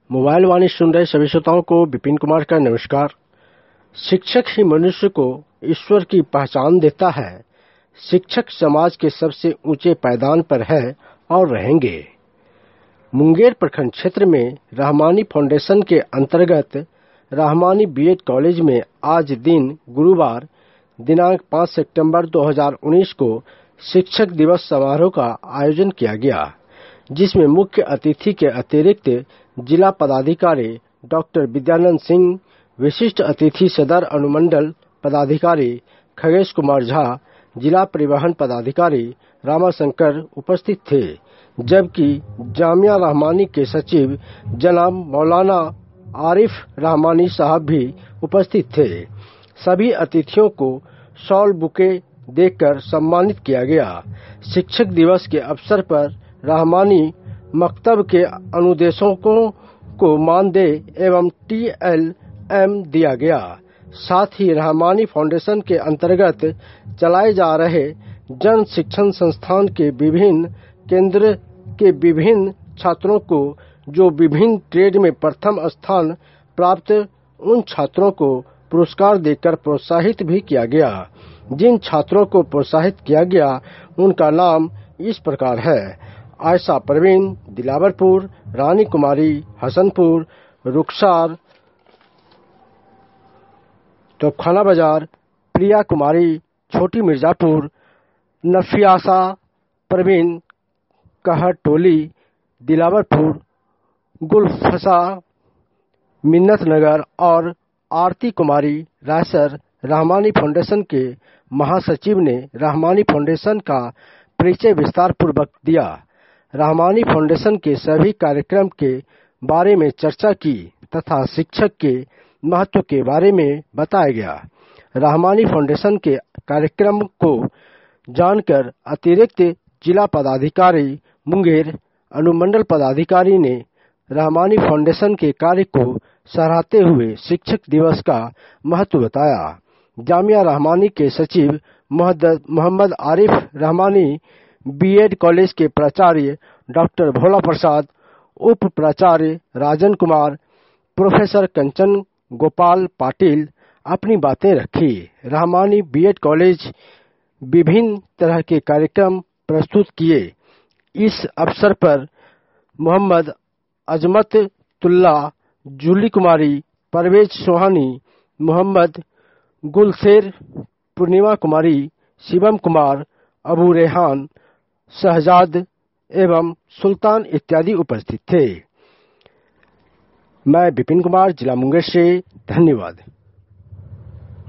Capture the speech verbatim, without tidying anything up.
Mobile वाणी सुन रहे सभी श्रोताओं को विपिन कुमार का नमस्कार। शिक्षक ही मनुष्य को ईश्वर की पहचान देता है। शिक्षक समाज के सबसे ऊंचे पायदान पर है और रहेंगे। मुंगेर प्रखंड क्षेत्र में रहमानी फाउंडेशन के अंतर्गत रहमानी बीएड कॉलेज में आज दिन गुरुवार दिनांक पाँच सितंबर दो हज़ार उन्नीस को शिक्षक दिवस समारोह का आयोजन किया गया, जिसमें मुख्य अतिथि के अतिरिक्त जिला पदाधिकारी डॉक्टर विद्यानंद सिंह, विशिष्ट अतिथि सदर अनुमंडल पदाधिकारी खगेश कुमार झा, जिला परिवहन पदाधिकारी रामाशंकर उपस्थित थे, जबकि जामिया रहमानी के सचिव जनाब मौलाना आरिफ रहमानी साहब भी उपस्थित थे। सभी अतिथियों को शॉल बुके देकर सम्मानित किया गया। शिक्षक दिवस के अवसर पर रहमानी मकतब के अनुदेशकों को मानदेय एवं टी एल एम दिया गया। साथ ही रहमानी फाउंडेशन के अंतर्गत चलाए जा रहे जन शिक्षण संस्थान के विभिन्न केंद्र के विभिन्न छात्रों को जो विभिन्न ट्रेड में प्रथम स्थान प्राप्त, उन छात्रों को पुरस्कार देकर प्रोत्साहित भी किया गया। जिन छात्रों को प्रोत्साहित किया गया उनका नाम इस प्रकार है: आयशा परवीन दिलावरपुर, रानी कुमारी हसनपुर, रुखसार तोपखाना बाजार, प्रिया कुमारी छोटी मिर्जापुर, नफियासा परवीन कहटोली दिलावरपुर, गुलफसा मिन्नत नगर और आरती कुमारी रायसर। रहमानी फाउंडेशन के महासचिव ने रहमानी फाउंडेशन का परिचय विस्तार पूर्वक दिया। रहमानी फाउंडेशन के सभी कार्यक्रम के बारे में चर्चा की तथा शिक्षक के महत्व के बारे में बताया गया। रहमानी फाउंडेशन के कार्यक्रम को जानकर अतिरिक्त जिला पदाधिकारी मुंगेर अनुमंडल पदाधिकारी ने रहमानी फाउंडेशन के कार्य को सराहते हुए शिक्षक दिवस का महत्व बताया। जामिया रहमानी के सचिव मोहम्मद आरिफ रहमानी, बीएड कॉलेज के प्राचार्य डॉक्टर भोला प्रसाद, उप प्राचार्य राजन कुमार, प्रोफेसर कंचन गोपाल पाटिल अपनी बातें रखी। रहमानी बीएड कॉलेज विभिन्न तरह के कार्यक्रम प्रस्तुत किए। इस अवसर पर मोहम्मद अजमतुल्ला, जूली कुमारी, परवेज सोहानी, मोहम्मद गुलशेर, पूर्णिमा कुमारी, शिवम कुमार, अबू रेहान, शहजाद एवं सुल्तान इत्यादि उपस्थित थे। मैं विपिन कुमार, जिला मुंगेर से, धन्यवाद।